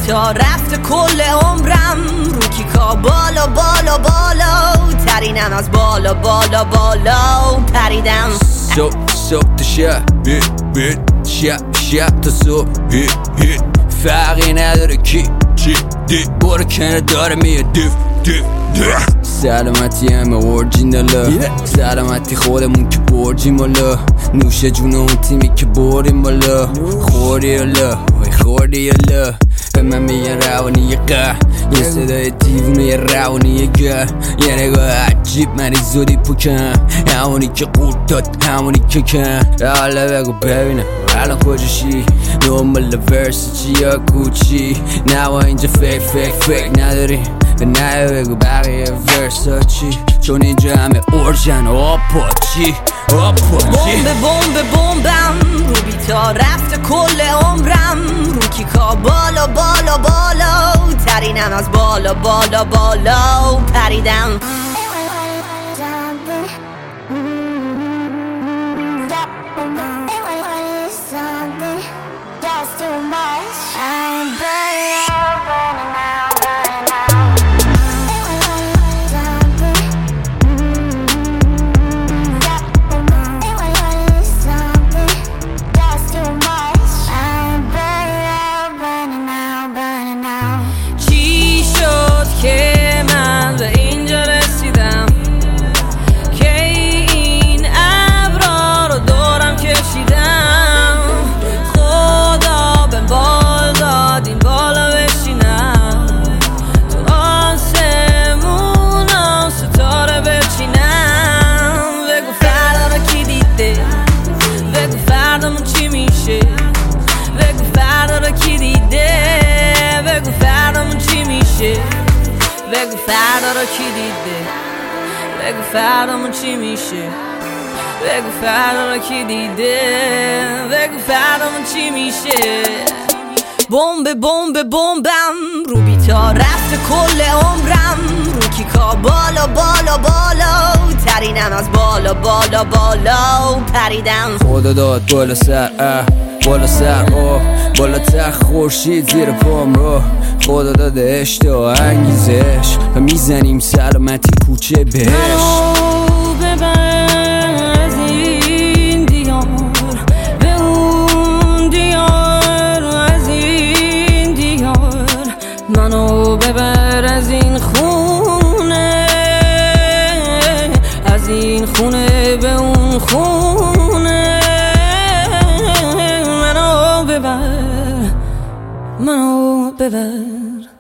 تا رفت کل عمرم رو کیکا بالا بالا بالا ترینم از بالا بالا بالا پریدم صبح تا شب شب تا صبح فرقی نداره کی برو کنه داره میه سلامتی همه اورجینالا سلامتی خودمون که برجیم بالا نوش جون اون تیمی که بریم بالا خوردی الا خوردی الا به من میگن روانی قهر یه صدای دیوونه یه روانی گه یه نگاه عجیب منی زودی پوکن همونی که قورت داد همونی که کن حالا بگو ببینم الان کجاشی دنبال ورس چی یا کوچی نوا اینجا فکر نداری به نه بگو بقیه ورس ها چی چون اینجا همه اورجن آپاچی بمبم رو بیتا رفت کل عمرم رو کیکا بالا بالا بالا ترینم از بالا بالا بالا پریدم بگو فردا رو کی دیده بگو فردامون چی میشه بگو فردا رو کی دیده بگو فردامون چی میشه بمبم رو بیتا رفت کل عمرم رو کیکا بالا بالا بالا ترینم از بالا بالا بالا پریدم خدا داد بالا سر بالاتر خورشید زیر پام رو خدا داده اشتها انگیزش و میزنیم سلامتی کوچه بهش ببر از این دیار به اون دیار از این دیار منو ببر از این خونه به اون خونه منو ببر